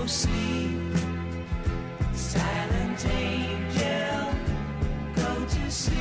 sleep. Silent angel, go to sleep.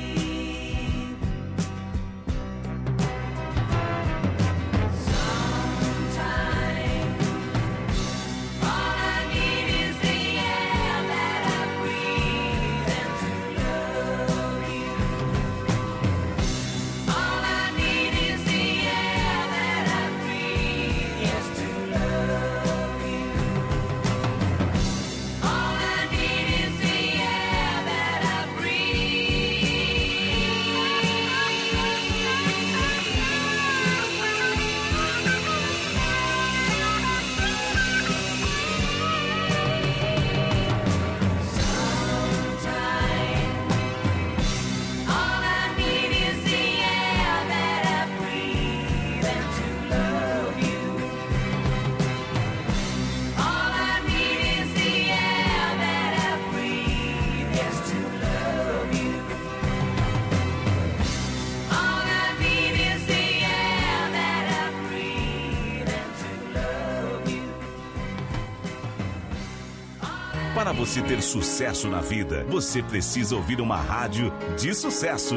Para você ter sucesso na vida, você precisa ouvir uma rádio de sucesso.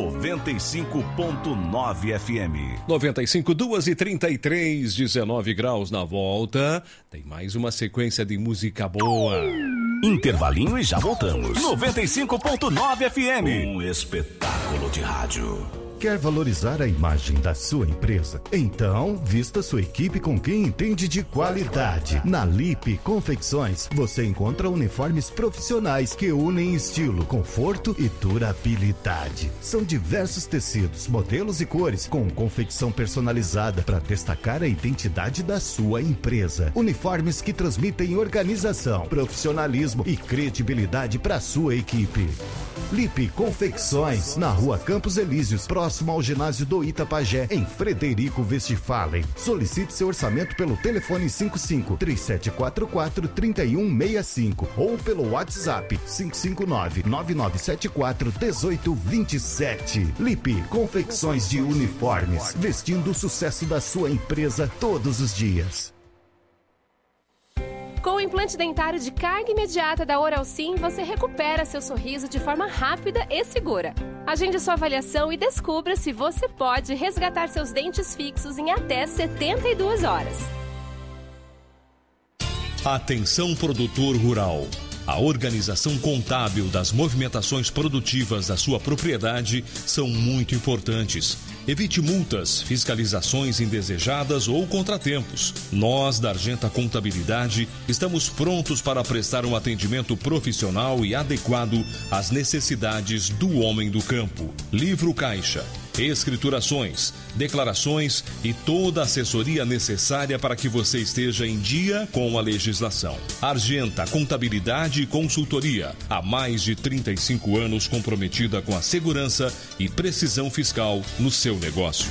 95.9 FM. 95, 2h33, 19 graus na volta. Tem mais uma sequência de música boa. Intervalinho e já voltamos. 95.9 FM. Um espetáculo de rádio. Quer valorizar a imagem da sua empresa? Então, vista sua equipe com quem entende de qualidade. Na Lipe Confecções, você encontra uniformes profissionais que unem estilo, conforto e durabilidade. São diversos tecidos, modelos e cores, com confecção personalizada para destacar a identidade da sua empresa. Uniformes que transmitem organização, profissionalismo e credibilidade para sua equipe. Lipe Confecções, na Rua Campos Elíseos, próximo ao ginásio do Itapajé, em Frederico Westphalen. Solicite seu orçamento pelo telefone 55-3744-3165 ou pelo WhatsApp 559-9974-1827. Lipe Confecções de Uniformes, vestindo o sucesso da sua empresa todos os dias. Com o implante dentário de carga imediata da Oral Sim, você recupera seu sorriso de forma rápida e segura. Agende sua avaliação e descubra se você pode resgatar seus dentes fixos em até 72 horas. Atenção, produtor rural. A organização contábil das movimentações produtivas da sua propriedade são muito importantes. Evite multas, fiscalizações indesejadas ou contratempos. Nós, da Argenta Contabilidade, estamos prontos para prestar um atendimento profissional e adequado às necessidades do homem do campo. Livro caixa, escriturações, declarações e toda a assessoria necessária para que você esteja em dia com a legislação. Argenta Contabilidade e Consultoria, há mais de 35 anos comprometida com a segurança e precisão fiscal no seu negócio.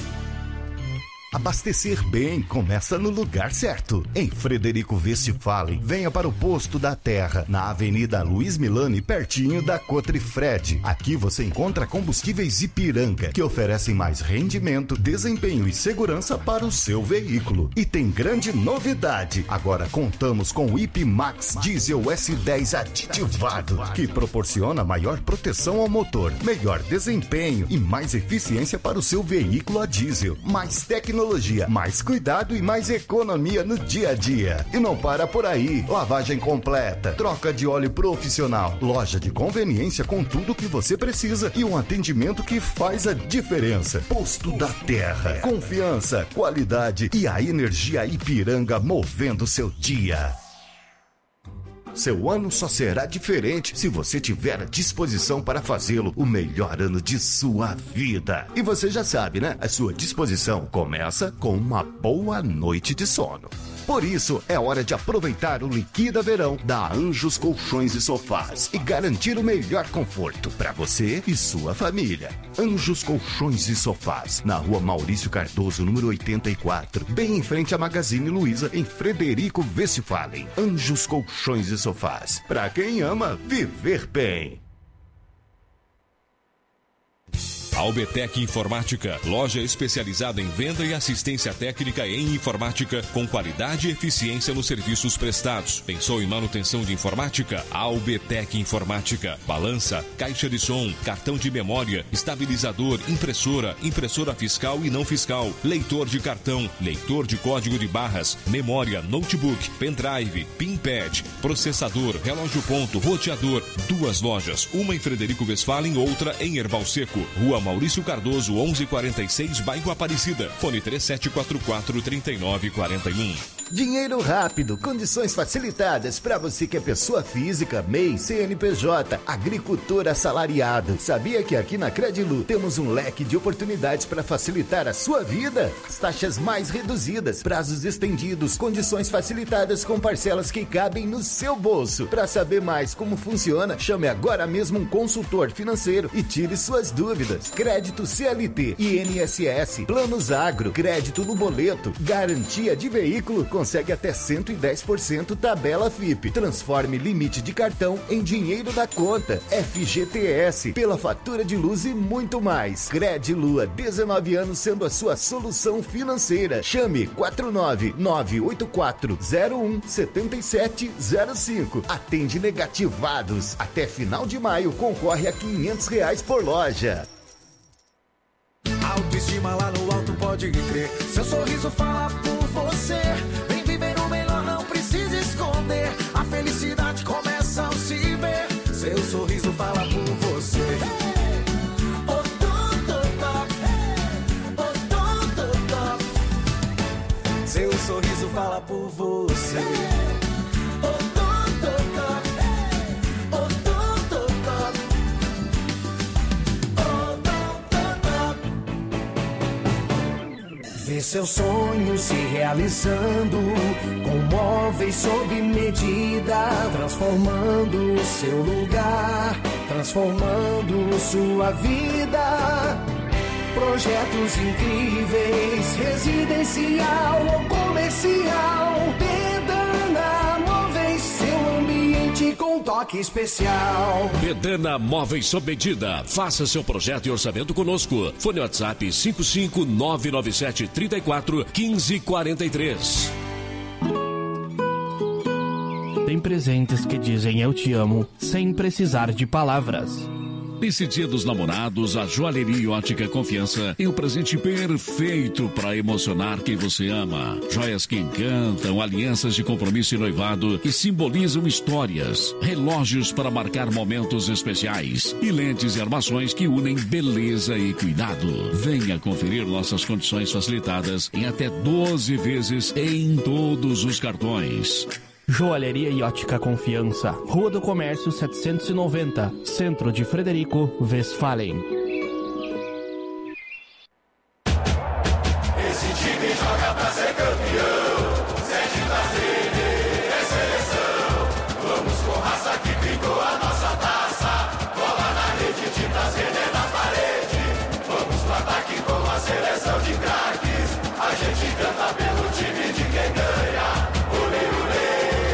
Abastecer bem começa no lugar certo. Em Frederico Westphalen, venha para o Posto da Terra, na Avenida Luiz Milani, pertinho da Cotrifred. Aqui você encontra combustíveis Ipiranga, que oferecem mais rendimento, desempenho e segurança para o seu veículo. E tem grande novidade. Agora contamos com o IP Max Diesel S10 aditivado, que proporciona maior proteção ao motor, melhor desempenho e mais eficiência para o seu veículo a diesel. Mais tecnologia, mais cuidado e mais economia no dia a dia. E não para por aí. Lavagem completa, troca de óleo profissional, loja de conveniência com tudo que você precisa e um atendimento que faz a diferença. Posto da Terra. Confiança, qualidade e a energia Ipiranga movendo seu dia. Seu ano só será diferente se você tiver a disposição para fazê-lo o melhor ano de sua vida. E você já sabe, né? A sua disposição começa com uma boa noite de sono. Por isso, é hora de aproveitar o Liquida Verão da Anjos Colchões e Sofás e garantir o melhor conforto para você e sua família. Anjos Colchões e Sofás, na Rua Maurício Cardoso, número 84, bem em frente à Magazine Luiza, em Frederico Westphalen. Anjos Colchões e Sofás, para quem ama viver bem. A Albetec Informática, loja especializada em venda e assistência técnica em informática, com qualidade e eficiência nos serviços prestados. Pensou em manutenção de informática? A Albetec Informática. Balança, caixa de som, cartão de memória, estabilizador, impressora fiscal e não fiscal, leitor de cartão, leitor de código de barras, memória, notebook, pendrive, pinpad, processador, relógio ponto, roteador. 2 lojas, uma em Frederico Westphalen, outra em Erval Seco. Rua Maurício Cardoso, 1146, bairro Aparecida. Fone 3744-3941. Dinheiro rápido, condições facilitadas para você que é pessoa física, MEI, CNPJ, agricultor assalariado. Sabia que aqui na Credilu temos um leque de oportunidades para facilitar a sua vida? As taxas mais reduzidas, prazos estendidos, condições facilitadas com parcelas que cabem no seu bolso. Para saber mais como funciona, chame agora mesmo um consultor financeiro e tire suas dúvidas. Crédito CLT, INSS, Planos Agro, crédito no boleto, garantia de veículo, consegue até 110% tabela FIP. Transforme limite de cartão em dinheiro da conta. FGTS, pela fatura de luz e muito mais. Credilu, 19 anos sendo a sua solução financeira. Chame 49984017705. Atende negativados. Até final de maio concorre a R$500 por loja. Autoestima lá no alto, pode crer. Seu sorriso fala por você. Vem viver o melhor, não precisa esconder. A felicidade começa ao se ver. Seu sorriso fala por você. Seu sorriso fala por você. Ver seus sonhos se realizando, com móveis sob medida, transformando o seu lugar, transformando sua vida. Projetos incríveis, residencial ou comercial. Bedana Móveis, seu ambiente com toque especial. Bedana Móveis sob medida. Faça seu projeto e orçamento conosco. Fone WhatsApp 55997341543. Tem presentes que dizem eu te amo, sem precisar de palavras. Nesse Dia dos Namorados, a Joalheria Ótica Confiança tem o presente perfeito para emocionar quem você ama. Joias que encantam, alianças de compromisso e noivado que simbolizam histórias, relógios para marcar momentos especiais e lentes e armações que unem beleza e cuidado. Venha conferir nossas condições facilitadas em até 12 vezes em todos os cartões. Joalheria e Ótica Confiança, Rua do Comércio 790, Centro de Frederico Westphalen. Esse time joga pra ser campeão. 7 da Rede é seleção. Vamos com raça que pintou a nossa taça. Bola na rede, tintas Rede na parede. Vamos pro ataque com a seleção de craques. A gente canta pelo time de quem ganha. Olê, olê.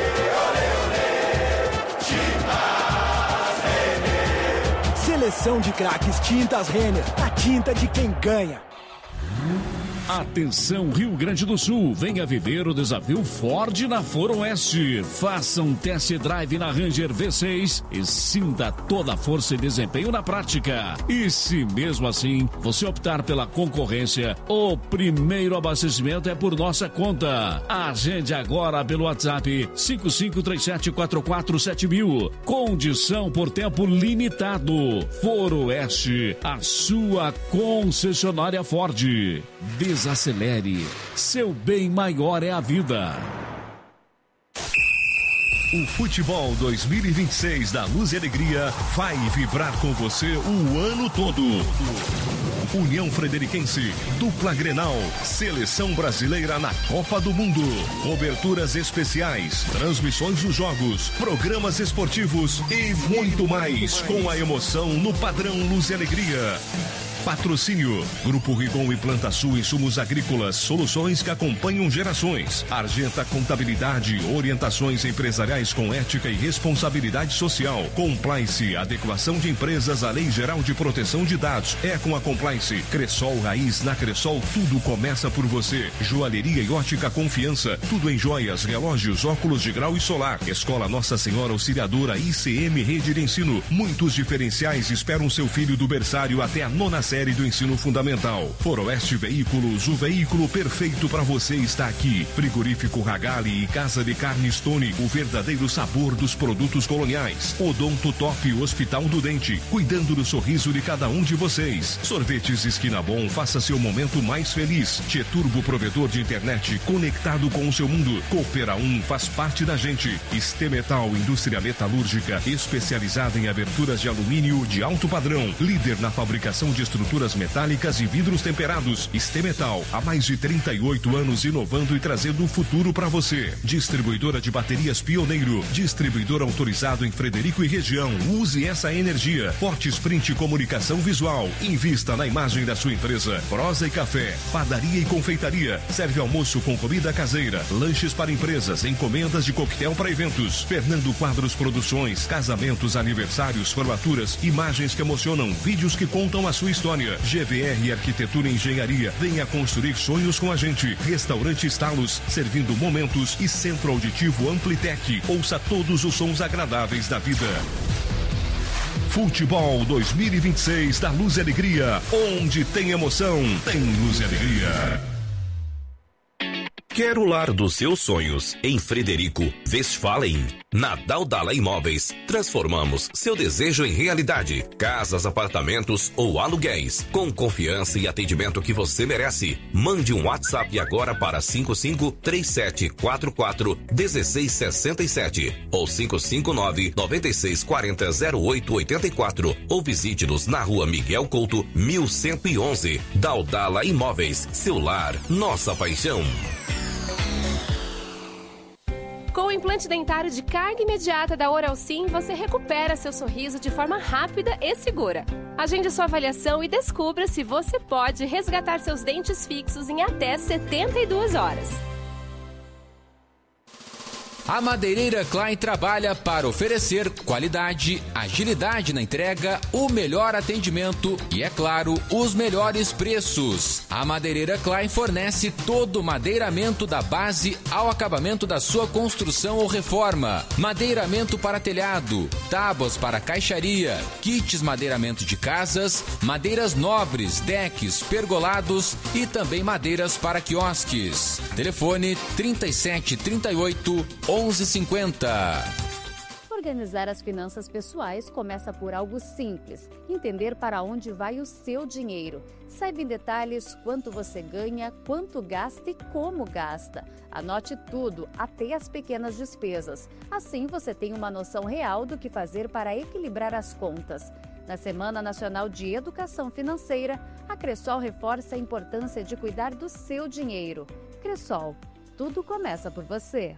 Seleção de craques Tintas Renner, a tinta de quem ganha. Atenção Rio Grande do Sul, venha viver o desafio Ford na Foro Oeste. Faça um test drive na Ranger V6 e sinta toda a força e desempenho na prática. E se mesmo assim você optar pela concorrência, o primeiro abastecimento é por nossa conta. Agende agora pelo WhatsApp 5537447000. Condição por tempo limitado. Foro Oeste, a sua concessionária Ford. Desacelere. Seu bem maior é a vida. O Futebol 2026 da Luz e Alegria vai vibrar com você o ano todo. União Frederiquense, dupla Grenal, Seleção Brasileira na Copa do Mundo, coberturas especiais, transmissões dos jogos, programas esportivos e muito mais com a emoção no padrão Luz e Alegria. Patrocínio. Grupo Rigon e Planta Sul Insumos Agrícolas, soluções que acompanham gerações. Argenta Contabilidade, orientações empresariais com ética e responsabilidade social. Compliance, adequação de empresas à Lei Geral de Proteção de Dados. É com a Compliance. Cressol Raiz, na Cressol tudo começa por você. Joalheria e ótica confiança, tudo em joias, relógios, óculos de grau e solar. Escola Nossa Senhora Auxiliadora ICM Rede de Ensino. Muitos diferenciais esperam seu filho do berçário até a 9ª série do ensino fundamental. Foroeste Veículos, o veículo perfeito para você está aqui. Frigorífico Ragali e Casa de Carne Stone, o verdadeiro sabor dos produtos coloniais. Odonto Top Hospital do Dente, cuidando do sorriso de cada um de vocês. Sorvetes Esquina Bom, faça seu momento mais feliz. Tieturbo Provedor de Internet, conectado com o seu mundo. Coopera 1 faz parte da gente. Estemetal Indústria Metalúrgica, especializada em aberturas de alumínio de alto padrão. Líder na fabricação de estruturas metálicas e vidros temperados. Estemetal, há mais de 38 anos inovando e trazendo o futuro para você. Distribuidora de baterias Pioneiro. Distribuidor autorizado em Frederico e região. Use essa energia. Forte Sprint Comunicação Visual. Invista na imagem da sua empresa. Prosa e Café. Padaria e confeitaria. Serve almoço com comida caseira. Lanches para empresas. Encomendas de coquetel para eventos. Fernando Quadros Produções. Casamentos, aniversários, formaturas. Imagens que emocionam. Vídeos que contam a sua história. GVR Arquitetura e Engenharia. Venha construir sonhos com a gente. Restaurante Estalos. Servindo momentos. E Centro Auditivo Amplitec. Ouça todos os sons agradáveis da vida. Futebol 2026 da Luz e Alegria. Onde tem emoção, tem Luz e Alegria. Quer o lar dos seus sonhos em Frederico Westphalen? Na Daldala Imóveis, transformamos seu desejo em realidade. Casas, apartamentos ou aluguéis, com confiança e atendimento que você merece. Mande um WhatsApp agora para 55-3744-1667 ou 559-9640-0884 ou visite-nos na Rua Miguel Couto, 1111. Daldala Imóveis, seu lar, nossa paixão. Com o implante dentário de carga imediata da Oral Sim, você recupera seu sorriso de forma rápida e segura. Agende sua avaliação e descubra se você pode resgatar seus dentes fixos em até 72 horas. A Madeireira Klein trabalha para oferecer qualidade, agilidade na entrega, o melhor atendimento e, é claro, os melhores preços. A Madeireira Klein fornece todo o madeiramento da base ao acabamento da sua construção ou reforma. Madeiramento para telhado, tábuas para caixaria, kits madeiramento de casas, madeiras nobres, decks, pergolados e também madeiras para quiosques. Telefone 3738 1150. Organizar as finanças pessoais começa por algo simples: entender para onde vai o seu dinheiro. Saiba em detalhes quanto você ganha, quanto gasta e como gasta. Anote tudo, até as pequenas despesas. Assim você tem uma noção real do que fazer para equilibrar as contas. Na Semana Nacional de Educação Financeira, a Cressol reforça a importância de cuidar do seu dinheiro. Cressol, tudo começa por você.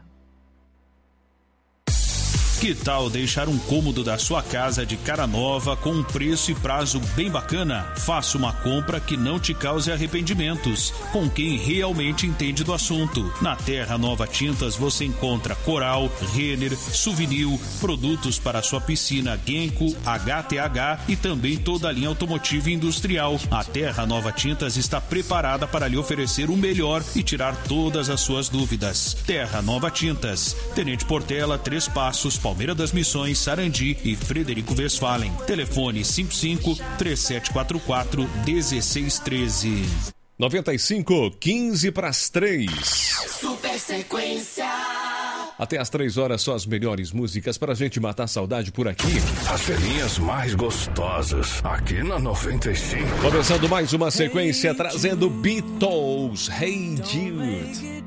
Que tal deixar um cômodo da sua casa de cara nova com um preço e prazo bem bacana? Faça uma compra que não te cause arrependimentos, com quem realmente entende do assunto. Na Terra Nova Tintas você encontra Coral, Renner, Souvenir, produtos para sua piscina Genco, HTH e também toda a linha automotiva e industrial. A Terra Nova Tintas está preparada para lhe oferecer o melhor e tirar todas as suas dúvidas. Terra Nova Tintas, Tenente Portela, 3 Passos, Palmeira das Missões, Sarandi e Frederico Westphalen. Telefone 55-3744-1613. 95, 15 para as 3. Super Sequência. Até às 3 horas, só as melhores músicas pra gente matar a saudade por aqui. As velhinhas mais gostosas, aqui na 95. Começando mais uma sequência, trazendo Beatles, Hey Jude.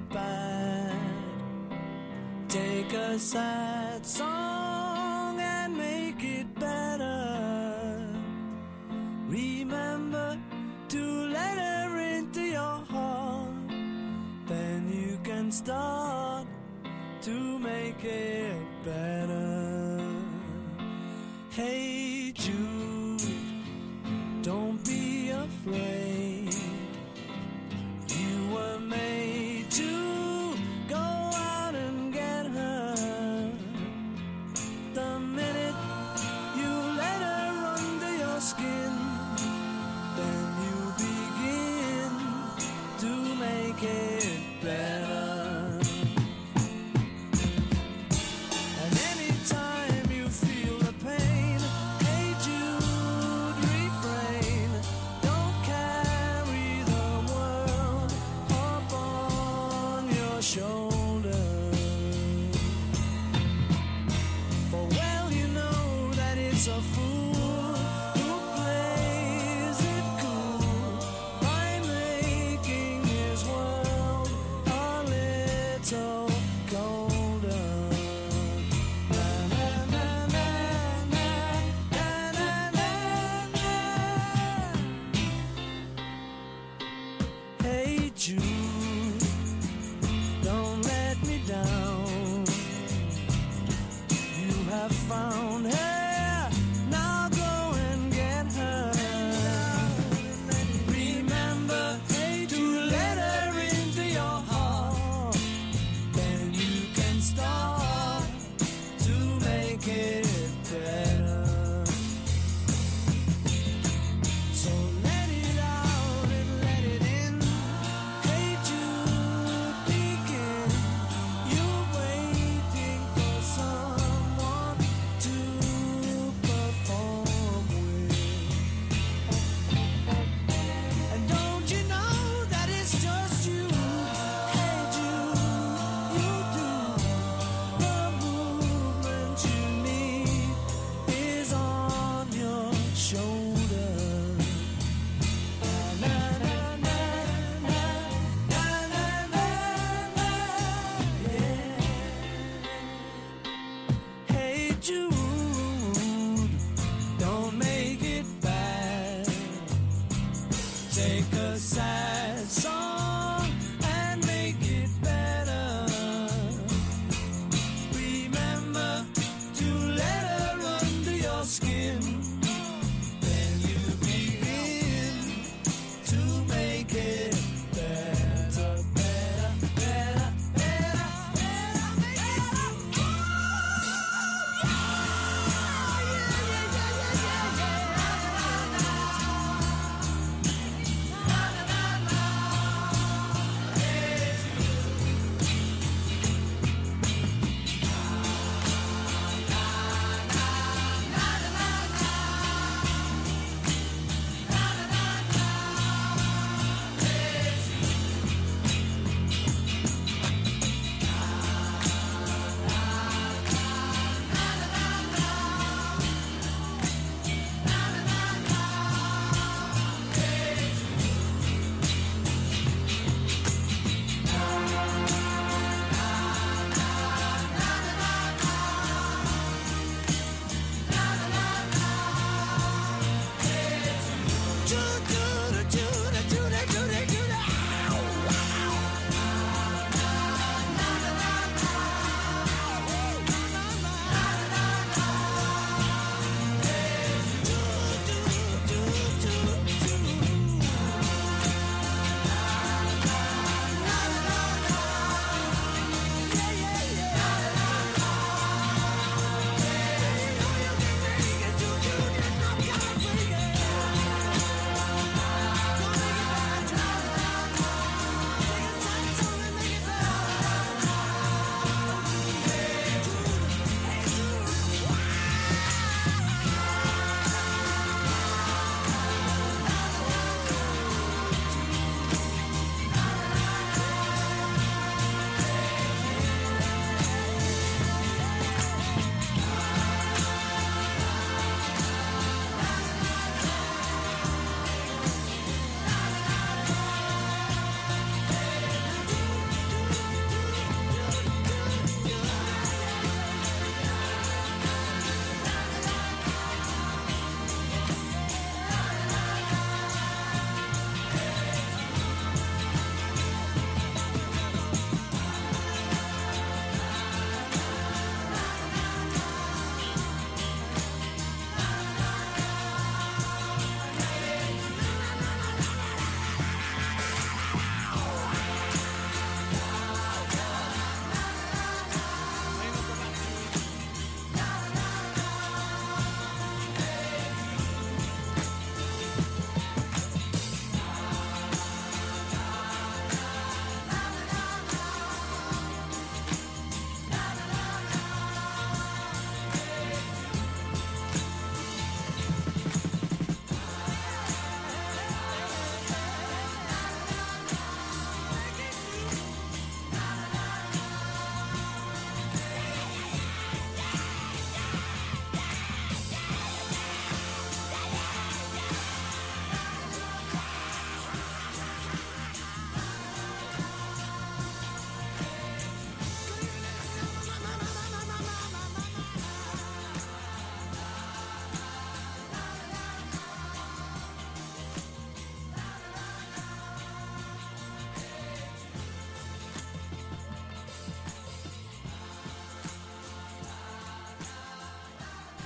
Take a sad song and make it better. Remember to let her into your heart. Then you can start to make it better. Hey Jude, don't be afraid. afraid. You were made to go out and get her. The minute you let her under your skin, then you begin to make it better. And anytime you feel the pain, hey Jude, refrain. Don't carry the world up on your shoulder. For well you know that it's a fool who plays it cool by making his world a little colder. Na, na, na, na, na, na, na, na. Hey Jude, don't let me down. You have found her, now go and get her. Remember to let her into your heart.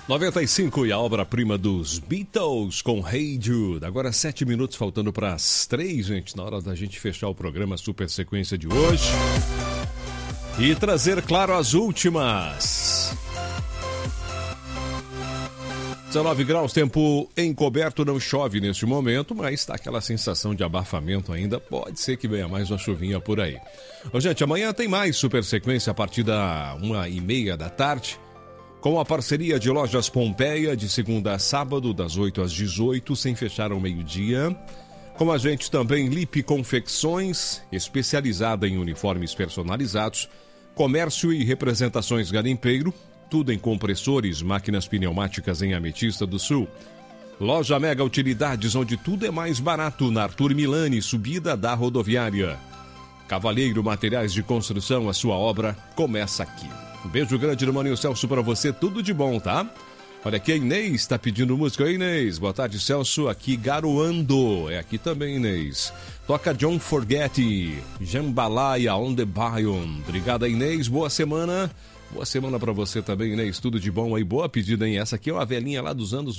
95 e a obra-prima dos Beatles com Hey Jude. Agora 7 minutos faltando para as 3, gente, na hora da gente fechar o programa Super Sequência de hoje. E trazer, claro, as últimas. 19 graus, tempo encoberto, não chove neste momento, mas está aquela sensação de abafamento ainda. Pode ser que venha mais uma chuvinha por aí. Ô, gente, amanhã tem mais Super Sequência a partir da 1h30 da tarde. Com a parceria de Lojas Pompeia, de segunda a sábado, das 8 às 18, sem fechar ao meio-dia. Com a gente também Lipe Confecções, especializada em uniformes personalizados, comércio e representações garimpeiro, tudo em compressores, máquinas pneumáticas em Ametista do Sul. Loja Mega Utilidades, onde tudo é mais barato, na Arthur Milani, subida da rodoviária. Cavalheiro Materiais de Construção, a sua obra começa aqui. Um beijo grande do Maninho Celso para você, tudo de bom, tá? Olha aqui, a Inês está pedindo música. Oi, Inês. Boa tarde, Celso. Aqui, Garoando. É aqui também, Inês. Toca Don't Forget, Jambalaya on the Bion. Obrigada, Inês. Boa semana. Boa semana para você também, Inês. Tudo de bom aí. Boa pedida, hein? Essa aqui é uma velhinha lá dos anos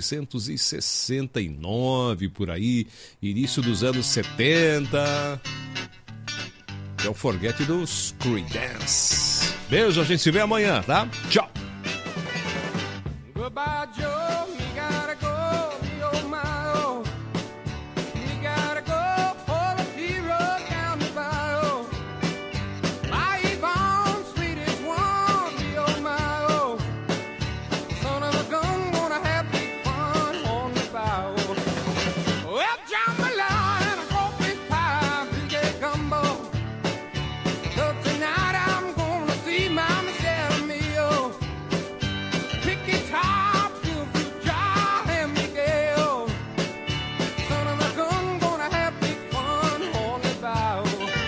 1969, por aí. Início dos anos 70. Don't Forget dos Creedence. Beijo, a gente se vê amanhã, tá? Tchau! Goodbye, Joe. You gotta go, oh my, oh. You gotta go for the hero down the bayou. My Yvonne, sweetest one, oh my, oh. Son of a gun, gonna have big fun on the bayou. Well, jambalaya and a coffee pie, big gumbo. So tonight I'm gonna see Mama Sierra Mio. Pick guitar, feel free, John and Miguel. Son of a gun, gonna have big fun on the bow.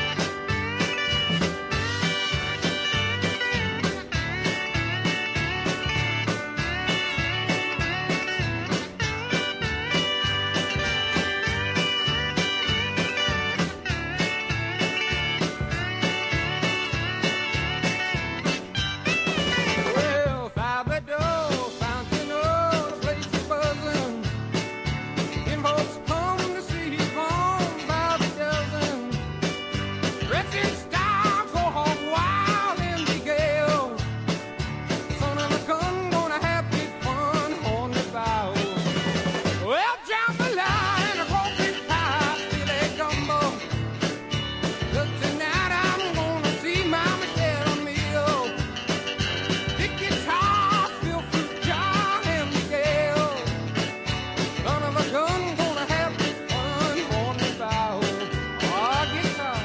Well, Salvador, found you know the place is buzzing. Them folks come to see his home by the dozen. Dressing style, go hog wild in the gale. Son of a gun, gonna have big fun on the bow. Well, jambalaya and a coffee pie, filet gumbo. Look, tonight I'm gonna see Mama Sierra Mio. Pick guitar, feel free, John and Miguel. Son of a gun, gonna have big fun on the bow. Oh, guitar.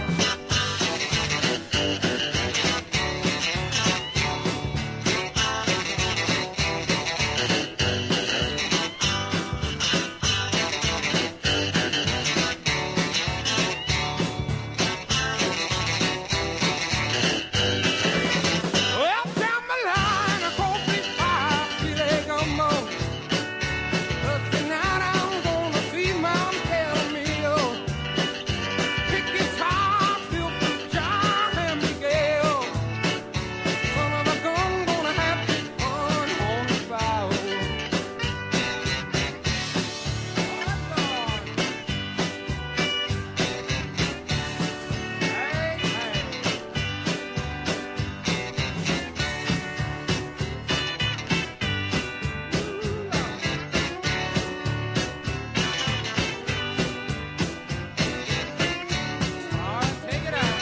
Well, jambalaya and a coffee pie, filet gumbo. But tonight I'm gonna see Mom Sierra Mio. Pick guitar, feel free, John and Miguel. Son of a gun, gonna have big fun on the bow. Take it out.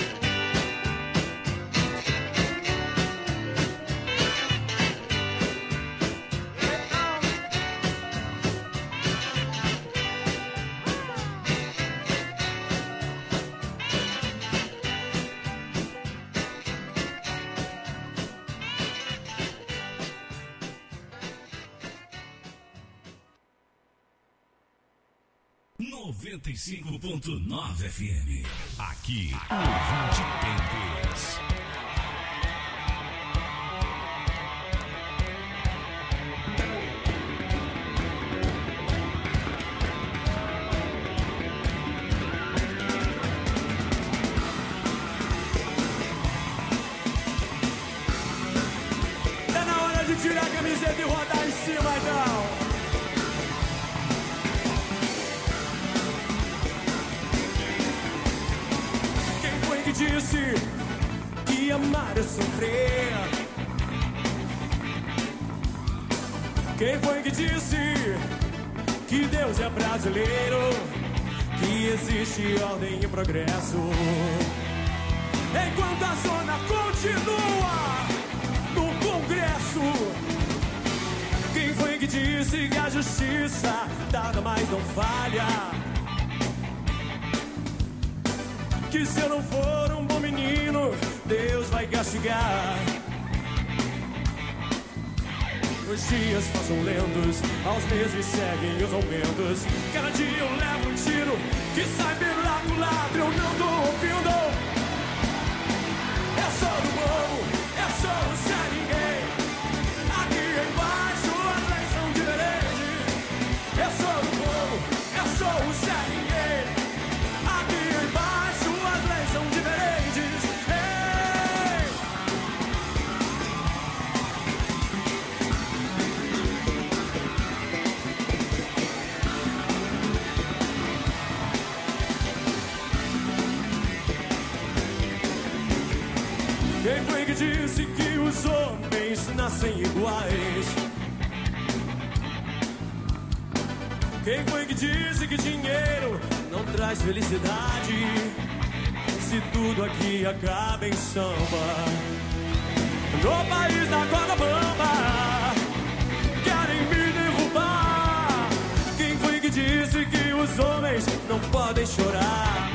Noventa e 95.9 FM. Aqui, o ouvinte tem vez. Tá na hora de tirar a camiseta e cima então. Quem foi que disse que amar é sofrer? Quem foi que disse que Deus é brasileiro? Que existe ordem e progresso? Enquanto a zona continua no Congresso. Quem foi que disse que a justiça tarda, mas não falha? Que se eu não for um bom menino, Deus vai castigar. Os dias passam lentos, aos meses seguem os aumentos. Cada dia eu levo um tiro que sai pela culatra, eu não tô ouvindo. É só do povo, é só o Zé Ninguém. Aqui embaixo as leis são diferentes. É só do povo, é só o Zé Ninguém. Aqui embaixo as leis são diferentes. Ei! Quem foi que disse que os homens nascem iguais? Quem foi que disse que dinheiro não traz felicidade? Se tudo aqui acaba em samba, no país da corda bamba, querem me derrubar. Quem foi que disse que os homens não podem chorar?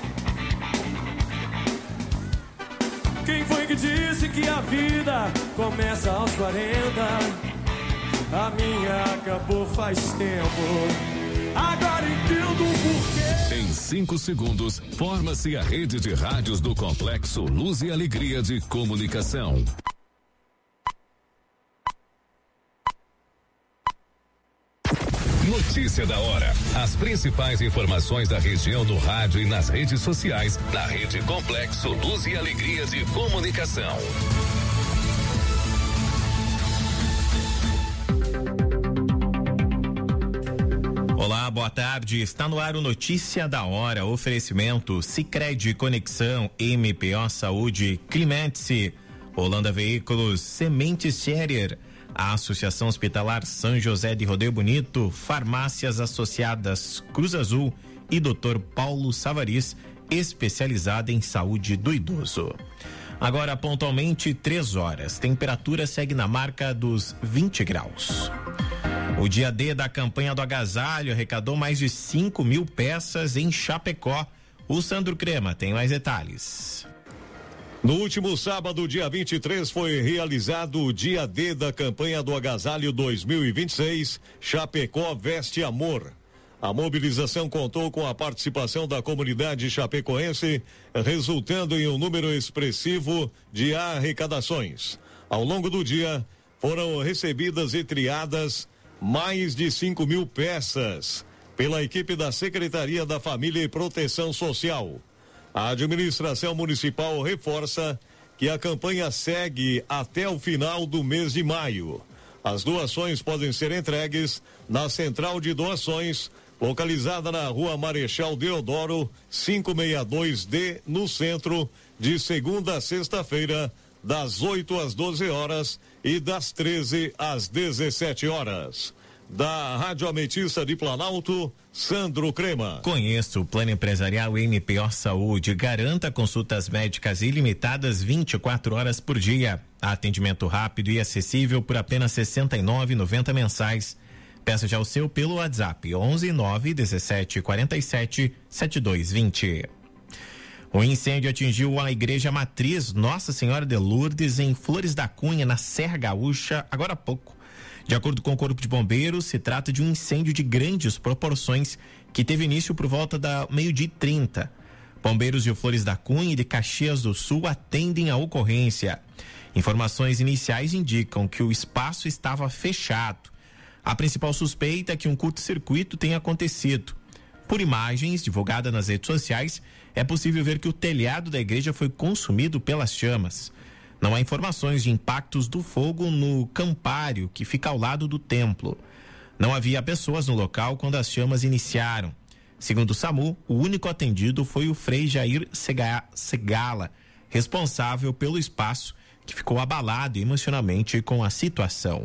Quem foi que disse que a vida começa aos 40? A minha acabou faz tempo. Agora entendo o porquê. Em 5 segundos, forma-se a rede de rádios do Complexo Luz e Alegria de Comunicação. Notícia da hora. As principais informações da região no rádio e nas redes sociais, na rede Complexo Luz e Alegria de Comunicação. Olá, boa tarde. Está no ar o Notícia da Hora. Oferecimento Sicredi Conexão, MPO Saúde, Climentice, Holanda Veículos, Sementes Scherer, a Associação Hospitalar São José de Rodeio Bonito, Farmácias Associadas Cruz Azul e Dr. Paulo Savariz, especializada em saúde do idoso. Agora, pontualmente, 3 horas. Temperatura segue na marca dos 20 graus. O dia D da campanha do agasalho arrecadou mais de 5.000 peças em Chapecó. O Sandro Crema tem mais detalhes. No último sábado, dia 23, foi realizado o dia D da campanha do agasalho 2026, Chapecó Veste Amor. A mobilização contou com a participação da comunidade chapecoense, resultando em um número expressivo de arrecadações. Ao longo do dia, foram recebidas e triadas mais de 5.000 peças pela equipe da Secretaria da Família e Proteção Social. A administração municipal reforça que a campanha segue até o final do mês de maio. As doações podem ser entregues na Central de Doações, localizada na Rua Marechal Deodoro, 562D, no centro, de segunda a sexta-feira, das 8 às 12 horas e das 13 às 17 horas. Da Rádio Ametista de Planalto, Sandro Crema. Conheça o Plano Empresarial MPO Saúde. Garanta consultas médicas ilimitadas 24 horas por dia. Atendimento rápido e acessível por apenas R$ 69,90 mensais. Peça já o seu pelo WhatsApp 11 9 17 47 7220. O incêndio atingiu a Igreja Matriz Nossa Senhora de Lourdes em Flores da Cunha, na Serra Gaúcha, agora há pouco. De acordo com o Corpo de Bombeiros, se trata de um incêndio de grandes proporções que teve início por volta da 12h30. Bombeiros de Flores da Cunha e de Caxias do Sul atendem a ocorrência. Informações iniciais indicam que o espaço estava fechado. A principal suspeita é que um curto-circuito tenha acontecido. Por imagens divulgadas nas redes sociais, é possível ver que o telhado da igreja foi consumido pelas chamas. Não há informações de impactos do fogo no campário que fica ao lado do templo. Não havia pessoas no local quando as chamas iniciaram. Segundo o SAMU, o único atendido foi o Frei Jair Segala, responsável pelo espaço, que ficou abalado emocionalmente com a situação.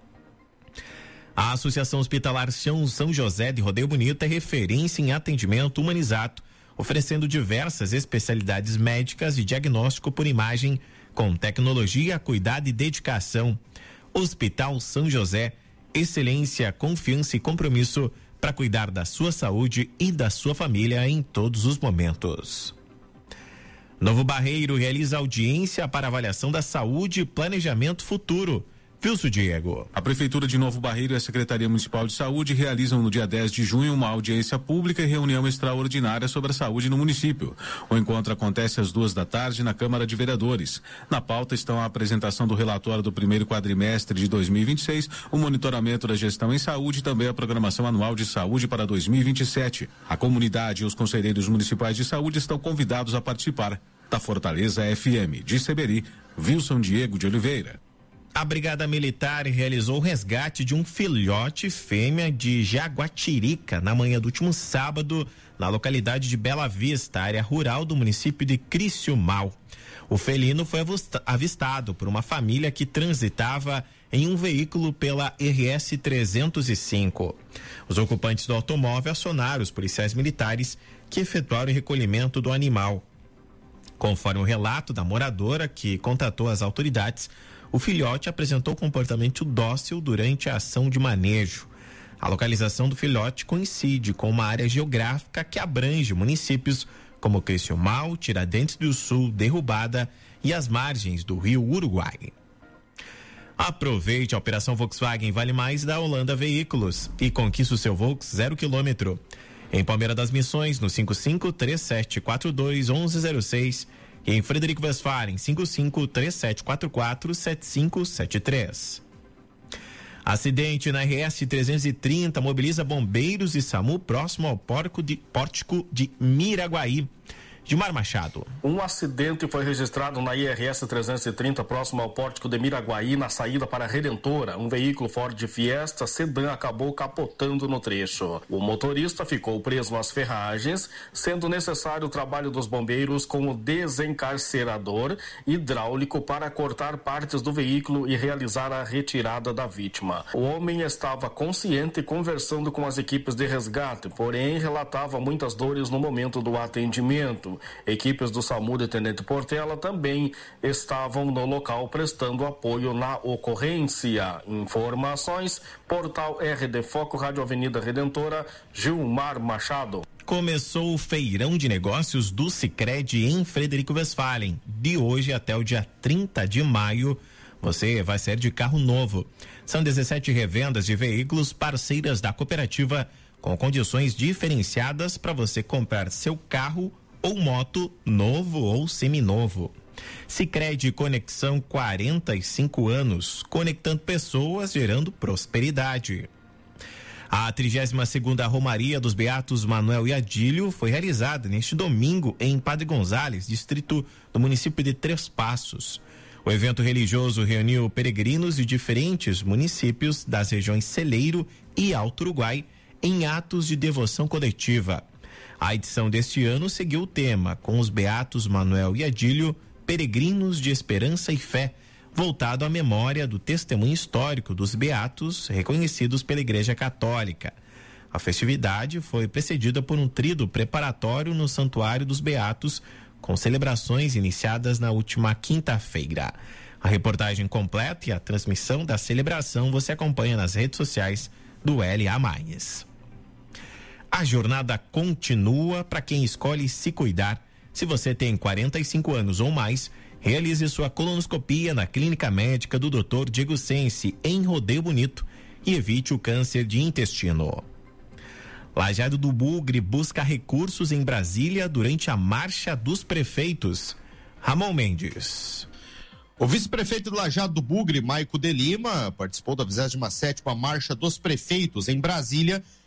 A Associação Hospitalar São José de Rodeio Bonito é referência em atendimento humanizado, oferecendo diversas especialidades médicas e diagnóstico por imagem, com tecnologia, cuidado e dedicação. Hospital São José, excelência, confiança e compromisso para cuidar da sua saúde e da sua família em todos os momentos. Novo Barreiro realiza audiência para avaliação da saúde e planejamento futuro. Wilson Diego. A Prefeitura de Novo Barreiro e a Secretaria Municipal de Saúde realizam no dia 10 de junho uma audiência pública e reunião extraordinária sobre a saúde no município. O encontro acontece às 14h na Câmara de Vereadores. Na pauta estão a apresentação do relatório do primeiro quadrimestre de 2026, o monitoramento da gestão em saúde e também a programação anual de saúde para 2027. A comunidade e os conselheiros municipais de saúde estão convidados a participar. Da Fortaleza FM de Seberi, Wilson Diego de Oliveira. A Brigada Militar realizou o resgate de um filhote fêmea de jaguatirica na manhã do último sábado, na localidade de Bela Vista, área rural do município de Criciúmal. O felino foi avistado por uma família que transitava em um veículo pela RS 305. Os ocupantes do automóvel acionaram os policiais militares que efetuaram o recolhimento do animal. Conforme o relato da moradora que contatou as autoridades, o filhote apresentou comportamento dócil durante a ação de manejo. A localização do filhote coincide com uma área geográfica que abrange municípios como Criciúmal, Tiradentes do Sul, Derrubada e as margens do Rio Uruguai. Aproveite a operação Volkswagen Vale Mais da Holanda Veículos e conquiste o seu Volks 0 km. Em Palmeira das Missões, no 5537421106 e em Frederico Westphalen, 5537447573. Acidente na RS 330 mobiliza bombeiros e SAMU próximo ao pórtico de Miraguaí. Gilmar Machado. Um acidente foi registrado na IRS 330, próximo ao pórtico de Miraguaí, na saída para a Redentora. Um veículo Ford Fiesta sedã acabou capotando no trecho. O motorista ficou preso às ferragens, sendo necessário o trabalho dos bombeiros com o desencarcerador hidráulico para cortar partes do veículo e realizar a retirada da vítima. O homem estava consciente e conversando com as equipes de resgate, porém relatava muitas dores no momento do atendimento. Equipes do SAMU de Tenente Portela também estavam no local prestando apoio na ocorrência. Informações, Portal RD Foco, Rádio Avenida Redentora, Gilmar Machado. Começou o feirão de negócios do Sicredi em Frederico Westphalen. De hoje até o dia 30 de maio, você vai sair de carro novo. São 17 revendas de veículos parceiras da cooperativa com condições diferenciadas para você comprar seu carro ou moto novo ou seminovo. Sicredi Conexão, 45 anos, conectando pessoas, gerando prosperidade. A 32ª Romaria dos Beatos Manuel e Adílio foi realizada neste domingo em Padre Gonzales, distrito do município de Três Passos. O evento religioso reuniu peregrinos de diferentes municípios das regiões Celeiro e Alto Uruguai em atos de devoção coletiva. A edição deste ano seguiu o tema, com os Beatos Manuel e Adílio, peregrinos de esperança e fé, voltado à memória do testemunho histórico dos Beatos, reconhecidos pela Igreja Católica. A festividade foi precedida por um tríduo preparatório no Santuário dos Beatos, com celebrações iniciadas na última quinta-feira. A reportagem completa e a transmissão da celebração você acompanha nas redes sociais do LA+. A jornada continua para quem escolhe se cuidar. Se você tem 45 anos ou mais, realize sua colonoscopia na Clínica Médica do Dr. Diego Sense, em Rodeio Bonito, e evite o câncer de intestino. Lajeado do Bugre busca recursos em Brasília durante a Marcha dos Prefeitos. Ramon Mendes. O vice-prefeito de Lajeado do Bugre, Maico de Lima, participou da 27ª Marcha dos Prefeitos em Brasília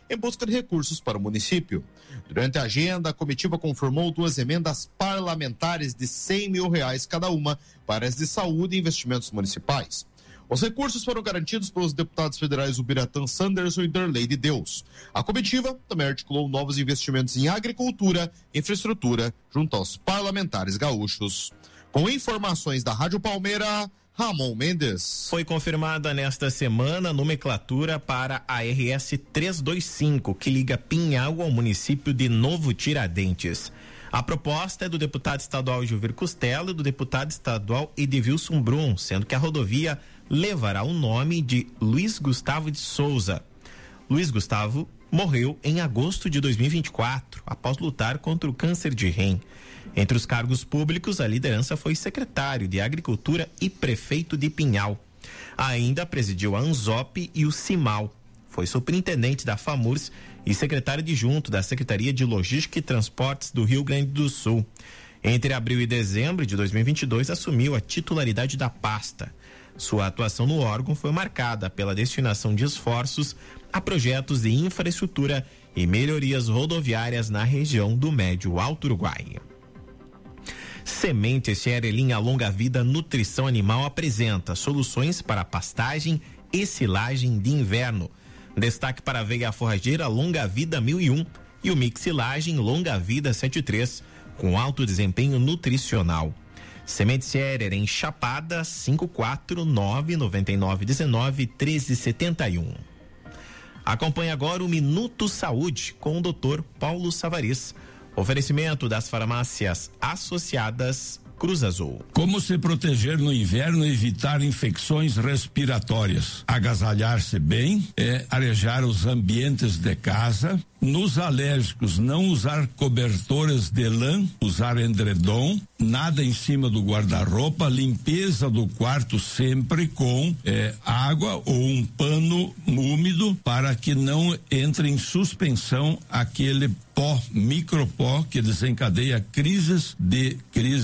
em busca de recursos para o município. Durante a agenda, a comitiva confirmou 2 emendas parlamentares de R$100 mil cada uma para as de saúde e investimentos municipais. Os recursos foram garantidos pelos deputados federais Ubiratã Sanderson e Derlei de Deus. A comitiva também articulou novos investimentos em agricultura e infraestrutura junto aos parlamentares gaúchos. Com informações da Rádio Palmeira, Ramon Mendes. Foi confirmada nesta semana a nomenclatura para a RS 325, que liga Pinhal ao município de Novo Tiradentes. A proposta é do deputado estadual Gilvir Costela e do deputado estadual Edilson Brum, sendo que a rodovia levará o nome de Luiz Gustavo de Souza. Luiz Gustavo morreu em agosto de 2024, após lutar contra o câncer de rim. Entre os cargos públicos, a liderança foi secretário de Agricultura e prefeito de Pinhal. Ainda presidiu a ANZOP e o CIMAL. Foi superintendente da FAMURS e secretário adjunto da Secretaria de Logística e Transportes do Rio Grande do Sul. Entre abril e dezembro de 2022, assumiu a titularidade da pasta. Sua atuação no órgão foi marcada pela destinação de esforços a projetos de infraestrutura e melhorias rodoviárias na região do Médio Alto Uruguai. Semente Scherer linha Longa Vida Nutrição Animal apresenta soluções para pastagem e silagem de inverno. Destaque para a aveia forrageira Longa Vida 1001 e o mix silagem Longa Vida 73, com alto desempenho nutricional. Semente Scherer em Chapada 549-9919-1371. Acompanhe agora o Minuto Saúde com o Dr. Paulo Savariz. Oferecimento das farmácias associadas Cruz Azul. Como se proteger no inverno e evitar infecções respiratórias? Agasalhar-se bem, arejar os ambientes de casa. Nos alérgicos, não usar cobertores de lã, usar edredom, nada em cima do guarda-roupa, limpeza do quarto sempre com água ou um pano úmido para que não entre em suspensão aquele pó, micropó, que desencadeia crises de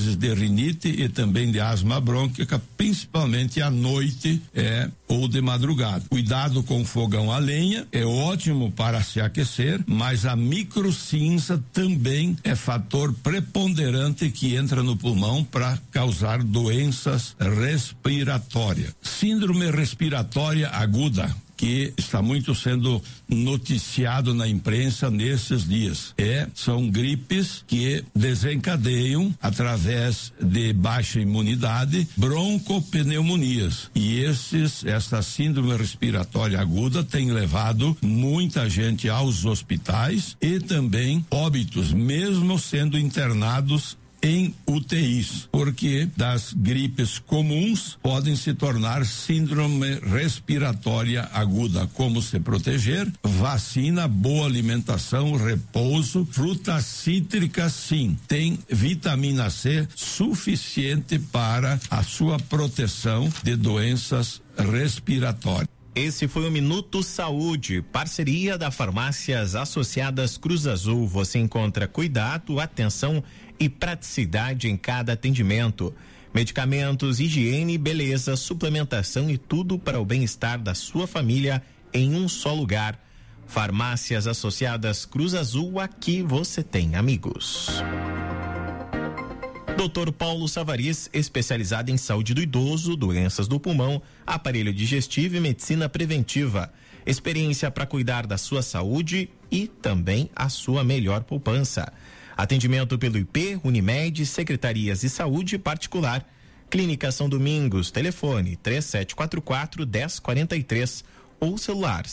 rinite e também de asma brônquica, principalmente à noite ou de madrugada. Cuidado com o fogão a lenha, é ótimo para se aquecer, mas a microcinza também é fator preponderante que entra no pulmão para causar doenças respiratórias. Síndrome respiratória aguda, que está muito sendo noticiado na imprensa nesses dias. São gripes que desencadeiam, através de baixa imunidade, broncopneumonias. E esta síndrome respiratória aguda tem levado muita gente aos hospitais e também óbitos, mesmo sendo internados em UTIs, porque das gripes comuns podem se tornar síndrome respiratória aguda. Como se proteger? Vacina, boa alimentação, repouso, frutas cítricas, sim, tem vitamina C suficiente para a sua proteção de doenças respiratórias. Esse foi o Minuto Saúde, parceria da Farmácias Associadas Cruz Azul. Você encontra cuidado, atenção e praticidade em cada atendimento. Medicamentos, higiene, beleza, suplementação e tudo para o bem-estar da sua família em um só lugar. Farmácias Associadas Cruz Azul, aqui você tem amigos. Dr. Paulo Savariz, especializado em saúde do idoso, doenças do pulmão, aparelho digestivo e medicina preventiva. Experiência para cuidar da sua saúde e também a sua melhor poupança. Atendimento pelo IP, Unimed, Secretarias de Saúde Particular. Clínica São Domingos, telefone 3744-1043 ou celular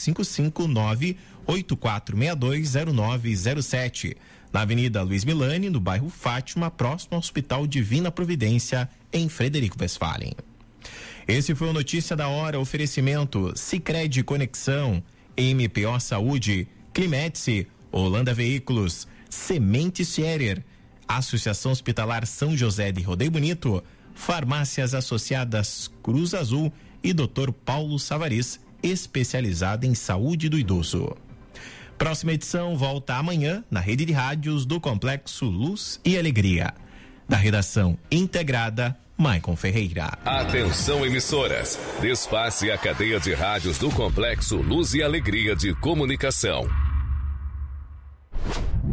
559-8462-0907. Na Avenida Luiz Milani, no bairro Fátima, próximo ao Hospital Divina Providência, em Frederico Westphalen. Esse foi o Notícia da Hora, oferecimento Sicredi Conexão, MPO Saúde, Climetice, Holanda Veículos, Semente Scherer, Associação Hospitalar São José de Rodeio Bonito, Farmácias Associadas Cruz Azul e Dr. Paulo Savariz, especializado em saúde do idoso. Próxima edição volta amanhã na rede de rádios do Complexo Luz e Alegria. Da redação integrada, Maicon Ferreira. Atenção, emissoras. Desface a cadeia de rádios do Complexo Luz e Alegria de Comunicação.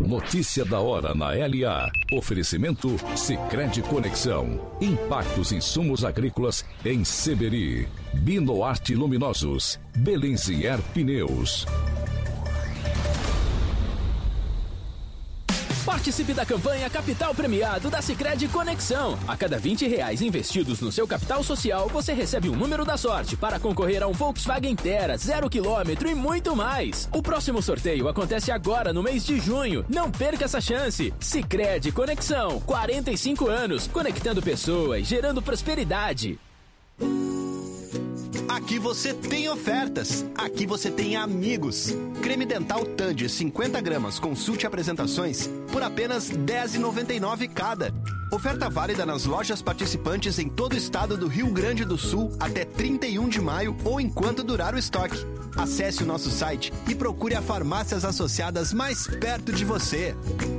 Notícia da hora na LA. Oferecimento Sicredi Conexão. Impactos Insumos Agrícolas em Seberi. Binoarte Luminosos. Belenzier Pneus. Participe da campanha Capital Premiado da Sicredi Conexão. A cada R$20 investidos no seu capital social, você recebe um número da sorte para concorrer a um Volkswagen Tera 0 km e muito mais. O próximo sorteio acontece agora no mês de junho. Não perca essa chance. Sicredi Conexão, 45 anos, conectando pessoas, gerando prosperidade. Aqui você tem ofertas. Aqui você tem amigos. Creme dental Tandy 50 gramas, consulte apresentações por apenas R$10,99 cada. Oferta válida nas lojas participantes em todo o estado do Rio Grande do Sul até 31 de maio ou enquanto durar o estoque. Acesse o nosso site e procure as farmácias associadas mais perto de você.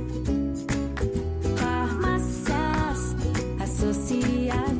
Farmácias associadas.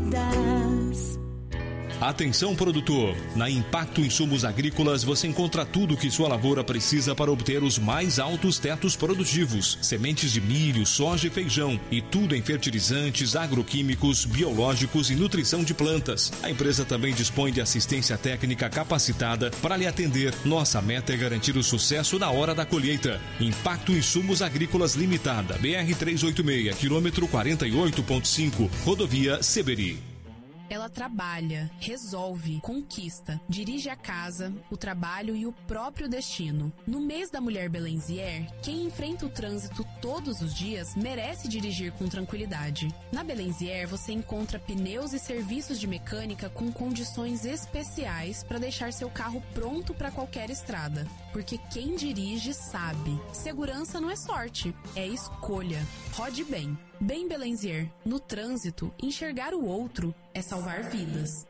Atenção, produtor! Na Impacto Insumos Agrícolas você encontra tudo o que sua lavoura precisa para obter os mais altos tetos produtivos. Sementes de milho, soja e feijão. E tudo em fertilizantes, agroquímicos, biológicos e nutrição de plantas. A empresa também dispõe de assistência técnica capacitada para lhe atender. Nossa meta é garantir o sucesso na hora da colheita. Impacto Insumos Agrícolas Limitada. BR-386, quilômetro 48.5, rodovia Seberi. Ela trabalha, resolve, conquista, dirige a casa, o trabalho e o próprio destino. No mês da Mulher Belenzier, quem enfrenta o trânsito todos os dias merece dirigir com tranquilidade. Na Belenzier você encontra pneus e serviços de mecânica com condições especiais para deixar seu carro pronto para qualquer estrada. Porque quem dirige sabe. Segurança não é sorte, é escolha. Rode bem. Bem Belenzier, no trânsito, enxergar o outro é salvar vidas.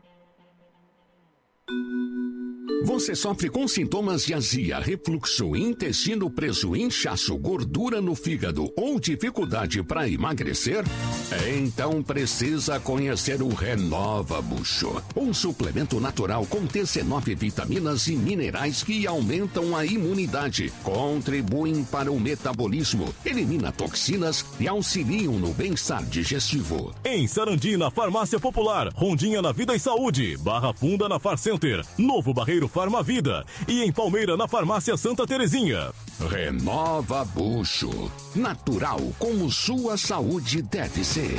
Você sofre com sintomas de azia, refluxo, intestino preso, inchaço, gordura no fígado ou dificuldade para emagrecer? Então precisa conhecer o Renova Bucho, um suplemento natural com TC9 vitaminas e minerais que aumentam a imunidade, contribuem para o metabolismo, elimina toxinas e auxiliam no bem-estar digestivo. Em Sarandi, na Farmácia Popular, Rondinha na Vida e Saúde, Barra Funda na Far Center, Novo Barreiro Farmavida e em Palmeira na Farmácia Santa Terezinha. Renova Bucho, natural como sua saúde deve ser.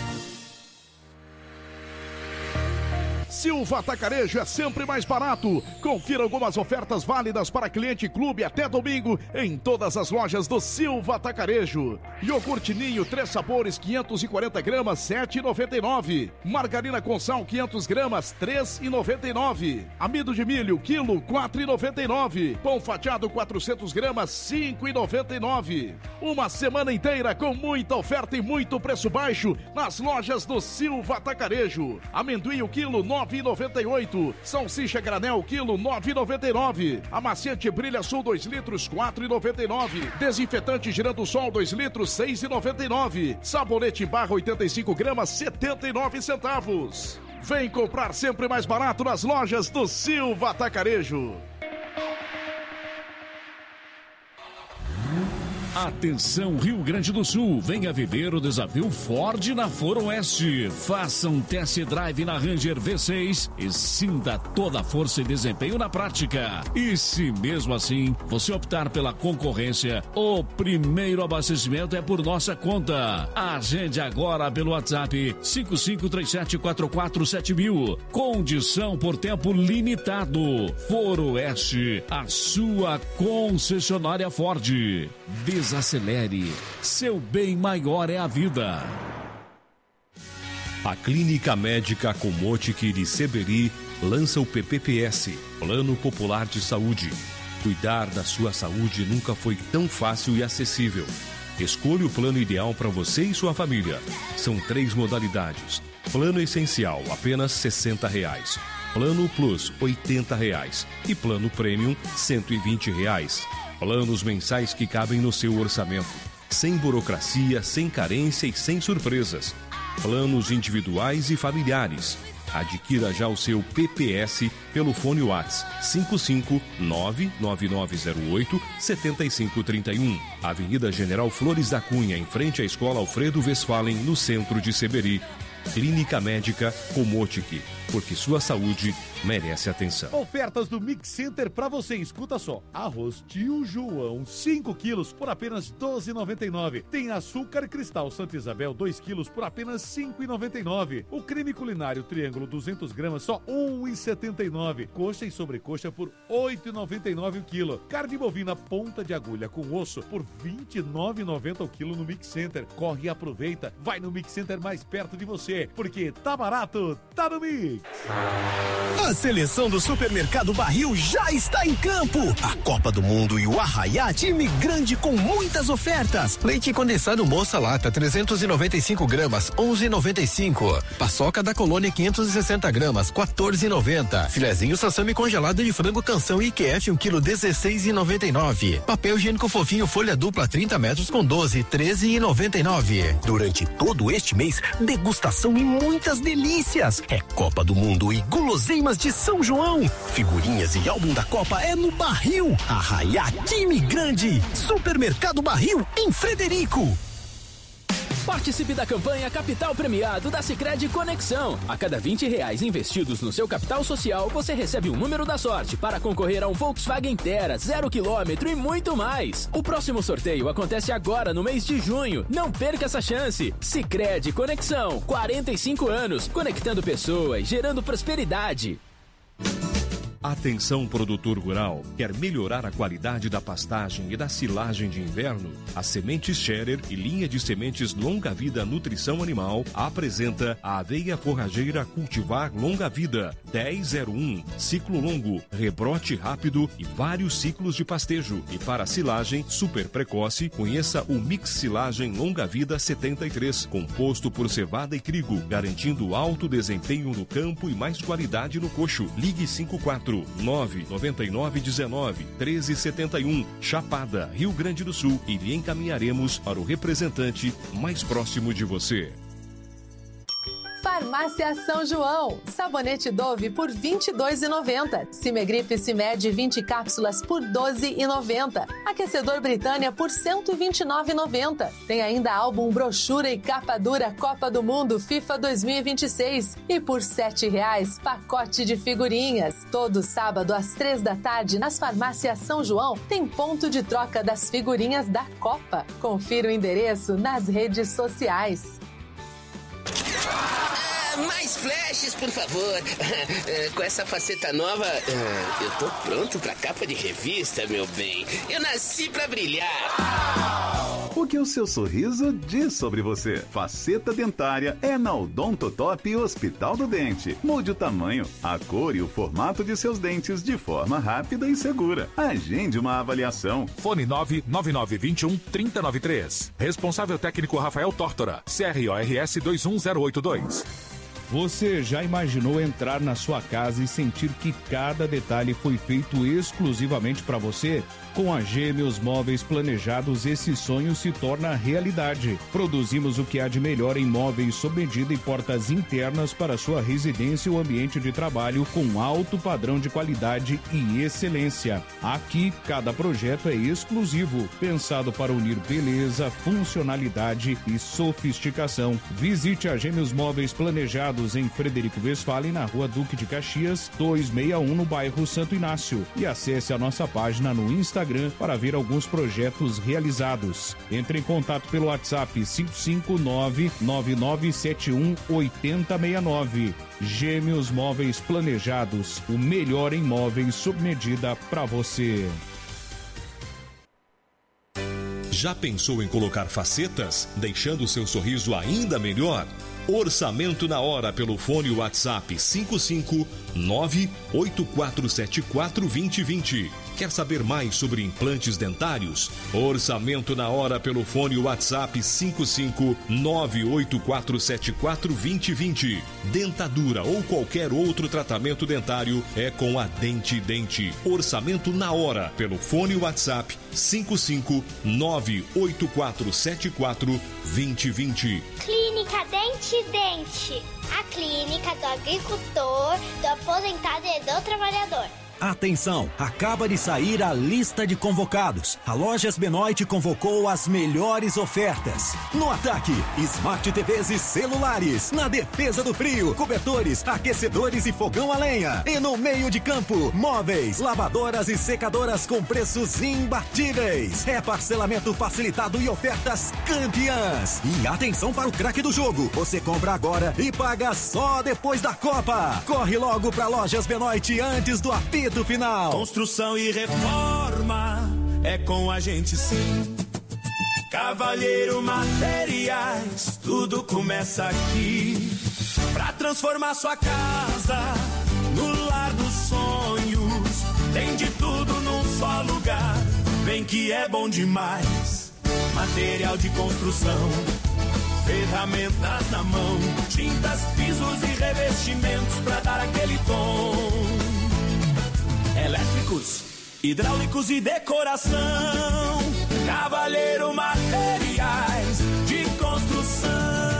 Silva Atacarejo é sempre mais barato. Confira algumas ofertas válidas para cliente clube até domingo em todas as lojas do Silva Atacarejo. Iogurte Ninho 3 sabores 540 gramas 7,99. Margarina com sal 500 gramas 3,99. Amido de milho quilo 4,99. Pão fatiado 400 gramas 5,99. Uma semana inteira com muita oferta e muito preço baixo nas lojas do Silva Atacarejo. Amendoim o quilo 9,98. Salsicha granel quilo 9,99. Amaciante Brilha Sul 2 litros 4,99. Desinfetante Girando Sol 2 litros 6,99. Sabonete em barra 85 gramas 79 centavos. Vem comprar sempre mais barato nas lojas do Silva Atacarejo. Atenção Rio Grande do Sul, venha viver o desafio Ford na Foro Oeste. Faça um test drive na Ranger V6 e sinta toda a força e desempenho na prática. E se mesmo assim você optar pela concorrência, o primeiro abastecimento é por nossa conta. Agende agora pelo WhatsApp 5537447000. Condição por tempo limitado. Foro Oeste, a sua concessionária Ford. Desacelere. Seu bem maior é a vida. A Clínica Médica Comotic de Seberi lança o PPPS, Plano Popular de Saúde. Cuidar da sua saúde nunca foi tão fácil e acessível. Escolha o plano ideal para você e sua família. São 3 modalidades. Plano Essencial, apenas R$60. Plano Plus, R$80. E Plano Premium, R$120. Planos mensais que cabem no seu orçamento. Sem burocracia, sem carência e sem surpresas. planos individuais e familiares. Adquira já o seu PPS pelo fone WhatsApp 5599908-7531. Avenida General Flores da Cunha, em frente à Escola Alfredo Westphalen, no centro de Seberi. Clínica Médica Comotic, porque sua saúde merece atenção. Ofertas do Mix Center pra você, escuta só. Arroz Tio João, 5 quilos por apenas R$12,99. Tem açúcar cristal Santa Isabel, 2 quilos por apenas R$5,99. O creme culinário Triângulo, 200 gramas, só R$1,79. Coxa e sobrecoxa por R$8,99 o quilo. Carne bovina ponta de agulha com osso por R$29,90 o quilo no Mix Center. Corre e aproveita, vai no Mix Center mais perto de você, porque tá barato, tá no Mix. A seleção do Supermercado Barril já está em campo. A Copa do Mundo e o Arraiá, time grande com muitas ofertas. Leite condensado Moça Lata, 395 gramas, 11,95. Paçoca da Colônia, 560 gramas, 14,90. Filezinho Sassami congelado de frango Canção IQF, 1 quilo, 16,99. Papel higiênico fofinho folha dupla, 30 metros com 12, 13,99. Durante todo este mês, degustação e muitas delícias. É Copa do Mundo e guloseimas de São João. Figurinhas e álbum da Copa é no Barril. Arraiá, time grande. Supermercado Barril, em Frederico. Participe da campanha Capital Premiado da Sicredi Conexão. A cada R$20 investidos no seu capital social, você recebe um número da sorte para concorrer a um Volkswagen Tera 0 km e muito mais. O próximo sorteio acontece agora no mês de junho. Não perca essa chance. Sicredi Conexão, 45 anos, conectando pessoas, gerando prosperidade. Atenção, produtor rural. Quer melhorar a qualidade da pastagem e da silagem de inverno? A Sementes Scherer e linha de sementes Longa Vida Nutrição Animal apresenta a aveia forrageira Cultivar Longa Vida 1001. Ciclo longo, rebrote rápido e vários ciclos de pastejo. E para silagem super precoce, conheça o Mix Silagem Longa Vida 73, composto por cevada e trigo, garantindo alto desempenho no campo e mais qualidade no coxo. Ligue 549-9919-1371, Chapada, Rio Grande do Sul, e lhe encaminharemos para o representante mais próximo de você. Farmácia São João, sabonete Dove por R$22,90. Cimegripe Cimed 20 cápsulas por R$12,90. Aquecedor Britânia por R$129,90. Tem ainda álbum, brochura e capa dura Copa do Mundo FIFA 2026. E por R$7, pacote de figurinhas. Todo sábado às 3 da tarde nas Farmácias São João tem ponto de troca das figurinhas da Copa. Confira o endereço nas redes sociais. Mais flashes, por favor. Com essa faceta nova, eu tô pronto pra capa de revista, meu bem. Eu nasci pra brilhar. O que o seu sorriso diz sobre você? Faceta dentária é na Odontotop Hospital do Dente. Mude o tamanho, a cor e o formato de seus dentes de forma rápida e segura. Agende uma avaliação. Fone 99921-3093. Responsável técnico Rafael Tórtora. CRORS 21082. Você já imaginou entrar na sua casa e sentir que cada detalhe foi feito exclusivamente para você? Com a Gêmeos Móveis Planejados, esse sonho se torna realidade. Produzimos o que há de melhor em móveis sob medida e portas internas para sua residência ou ambiente de trabalho com alto padrão de qualidade e excelência. Aqui, cada projeto é exclusivo, pensado para unir beleza, funcionalidade e sofisticação. Visite a Gêmeos Móveis Planejados em Frederico Westphalen, na Rua Duque de Caxias, 261, no bairro Santo Inácio. E acesse a nossa página no Instagram para ver alguns projetos realizados. Entre em contato pelo WhatsApp 559-9971-8069. Gêmeos Móveis Planejados, o melhor em móveis sob medida para você. Já pensou em colocar facetas, deixando o seu sorriso ainda melhor? Orçamento na hora pelo fone WhatsApp 559-8474-2020. Quer saber mais sobre implantes dentários? Orçamento na hora pelo fone WhatsApp 559-8474-2020. Dentadura ou qualquer outro tratamento dentário é com a Dente Dente. Orçamento na hora pelo fone WhatsApp 559-8474-2020. Clínica Clínica Dente, a clínica do agricultor, do aposentado e do trabalhador. Atenção, acaba de sair a lista de convocados. A Lojas Benoit convocou as melhores ofertas. No ataque, Smart TVs e celulares. Na defesa do frio, cobertores, aquecedores e fogão a lenha. E no meio de campo, móveis, lavadoras e secadoras com preços imbatíveis. É parcelamento facilitado e ofertas campeãs. E atenção para o craque do jogo. Você compra agora e paga só depois da Copa. Corre logo para Lojas Benoit antes do apito do final. Construção e reforma é com a gente sim. Cavalheiro Materiais, tudo começa aqui. Pra transformar sua casa no lar dos sonhos. Tem de tudo num só lugar. Vem que é bom demais. Material de construção, ferramentas na mão, tintas, pisos e revestimentos pra dar aquele tom. Elétricos, hidráulicos e decoração. Cavalheiro Materiais de Construção.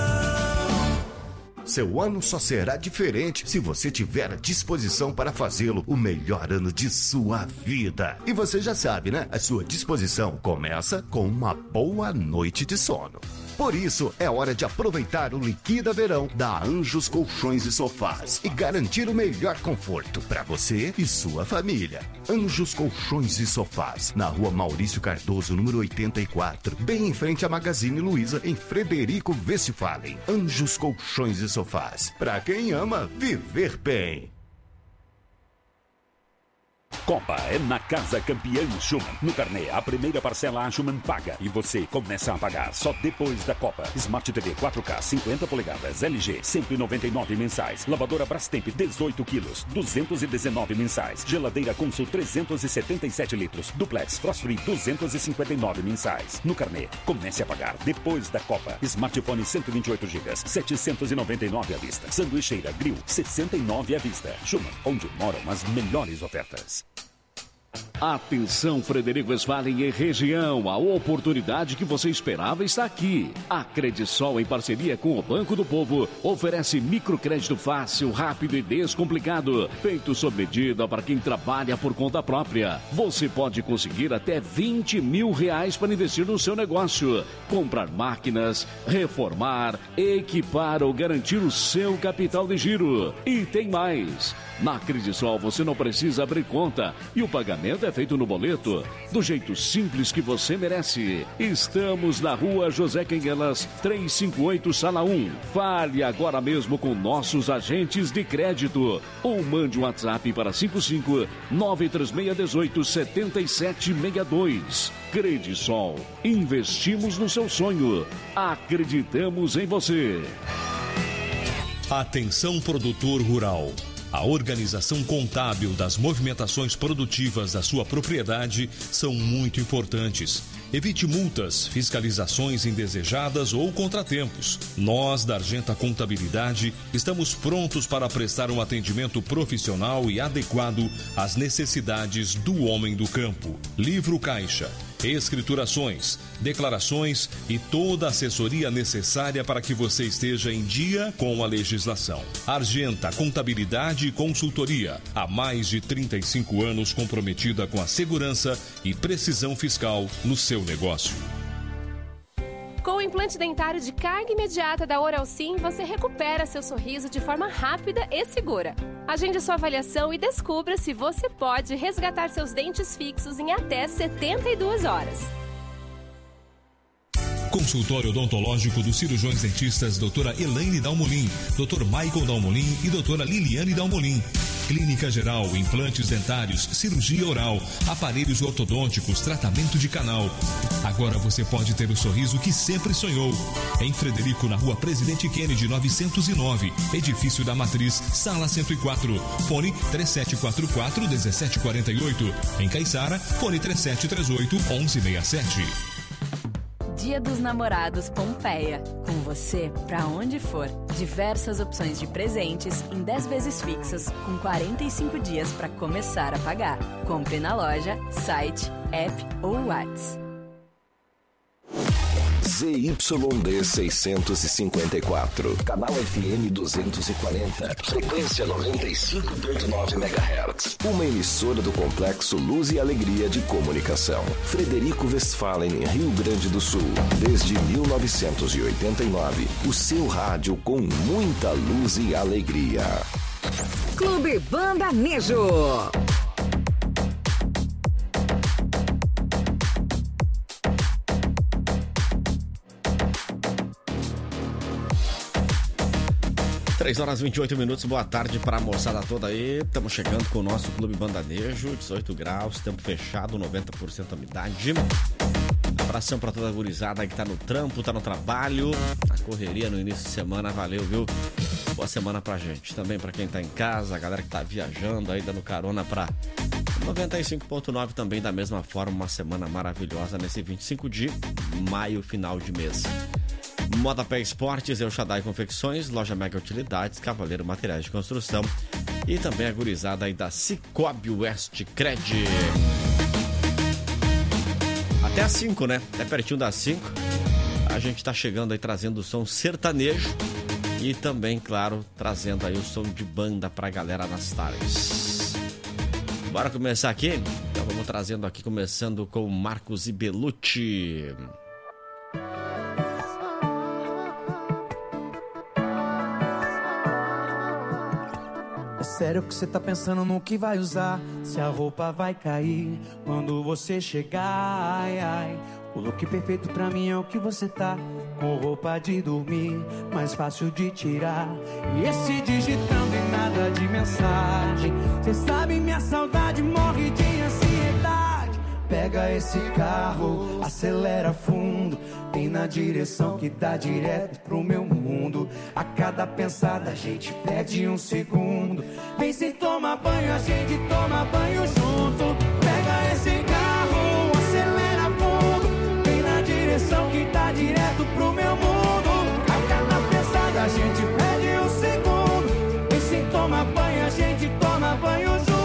Seu ano só será diferente se você tiver a disposição para fazê-lo o melhor ano de sua vida. E você já sabe, né? A sua disposição começa com uma boa noite de sono. Por isso, é hora de aproveitar o Liquida Verão da Anjos Colchões e Sofás e garantir o melhor conforto para você e sua família. Anjos Colchões e Sofás, na Rua Maurício Cardoso, número 84, bem em frente à Magazine Luiza, em Frederico Westphalen. Anjos Colchões e Sofás, para quem ama viver bem. Copa é na Casa Campeã Schumann. No carnê, a primeira parcela a Schumann paga e você começa a pagar só depois da Copa. Smart TV 4K 50 polegadas LG 199 mensais. Lavadora Brastemp 18 quilos 219 mensais. Geladeira Consul 377 litros. Duplex Frost Free 259 mensais. No carnê, comece a pagar depois da Copa. Smartphone 128 GB 799 à vista. Sanduicheira Grill 69 à vista. Schumann, onde moram as melhores ofertas. Atenção, Frederico Westphalen e região, a oportunidade que você esperava está aqui. A Credisol, em parceria com o Banco do Povo, oferece microcrédito fácil, rápido e descomplicado, feito sob medida para quem trabalha por conta própria. Você pode conseguir até R$20 mil para investir no seu negócio, comprar máquinas, reformar, equipar ou garantir o seu capital de giro. E tem mais. Na Credisol você não precisa abrir conta e o pagamento é feito no boleto, do jeito simples que você merece. Estamos na Rua José Quenguelas, 358, Sala 1. Fale agora mesmo com nossos agentes de crédito ou mande um WhatsApp para 55-93618-7762. Credisol, investimos no seu sonho. Acreditamos em você. Atenção, produtor rural. A organização contábil das movimentações produtivas da sua propriedade são muito importantes. Evite multas, fiscalizações indesejadas ou contratempos. Nós, da Argenta Contabilidade, estamos prontos para prestar um atendimento profissional e adequado às necessidades do homem do campo. Livro caixa, escriturações, declarações e toda a assessoria necessária para que você esteja em dia com a legislação. Argenta Contabilidade e Consultoria, há mais de 35 anos comprometida com a segurança e precisão fiscal no seu negócio. Com o implante dentário de carga imediata da Oral Sim, você recupera seu sorriso de forma rápida e segura. Agende sua avaliação e descubra se você pode resgatar seus dentes fixos em até 72 horas. Consultório odontológico dos cirurgiões dentistas doutora Elaine Dalmolin, doutor Michael Dalmolin e doutora Liliane Dalmolin. Clínica geral, implantes dentários, cirurgia oral, aparelhos ortodônticos, tratamento de canal. Agora você pode ter o sorriso que sempre sonhou. Em Frederico, na Rua Presidente Kennedy, 909, Edifício da Matriz, Sala 104. Fone 3744-1748. Em Caiçara, fone 3738-1167. Dia dos Namorados Pompeia. Com você, pra onde for. Diversas opções de presentes em 10 vezes fixas, com 45 dias para começar a pagar. Compre na loja, site, app ou WhatsApp. ZYD 654, canal FM 240, frequência 95.9 MHz. Uma emissora do Complexo Luz e Alegria de Comunicação. Frederico Westphalen, Rio Grande do Sul. Desde 1989, o seu rádio com muita luz e alegria. Clube Banda Nejo. Três horas e 28 minutos, boa tarde para a moçada toda aí. Estamos chegando com o nosso Clube Bandanejo, 18 graus, tempo fechado, 90% umidade. Abração para toda a gurizada que tá no trampo, tá no trabalho, na correria no início de semana, valeu, viu? Boa semana pra gente. Também para quem tá em casa, a galera que tá viajando aí, dando carona pra 95.9 também, da mesma forma, uma semana maravilhosa nesse 25 de maio, final de mês. Moda Pé Esportes, El Shaddai Confecções, Loja Mega Utilidades, Cavaleiro Materiais de Construção e também a gurizada aí da Cicobi West Cred. Até às 5, né? Até pertinho das 5. A gente tá chegando aí trazendo o som sertanejo e também, claro, trazendo aí o som de banda pra galera nas tardes. Bora começar aqui? Então vamos trazendo aqui, começando com Marcos e Belucci. Sério que você tá pensando no que vai usar? Se a roupa vai cair quando você chegar, ai, ai. O look perfeito pra mim é o que você tá, com roupa de dormir, mais fácil de tirar. E esse digitando e nada de mensagem. Cê sabe minha saudade morre de ansiedade. Pega esse carro, acelera fundo, tem na direção que dá direto pro meu mundo. A cada pensada a gente perde um segundo. Vem sem tomar banho, a gente toma banho junto. Pega esse carro, acelera fundo, tem na direção que dá direto pro meu mundo. A cada pensada a gente perde um segundo. Vem sem tomar banho, a gente toma banho junto.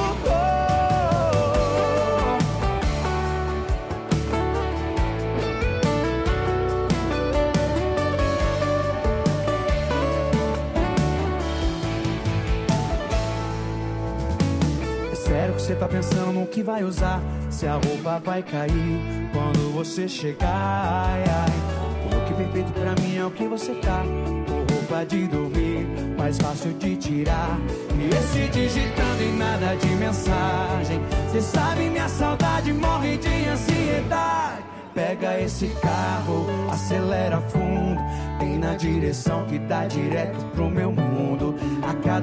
Sério que você tá pensando no que vai usar? Se a roupa vai cair quando você chegar, ai, ai. O look perfeito pra mim é o que você tá, com roupa de dormir, mais fácil de tirar. E esse digitando e nada de mensagem. Cê sabe minha saudade morre de ansiedade. Pega esse carro, acelera fundo, tem na direção que dá direto pro meu mundo.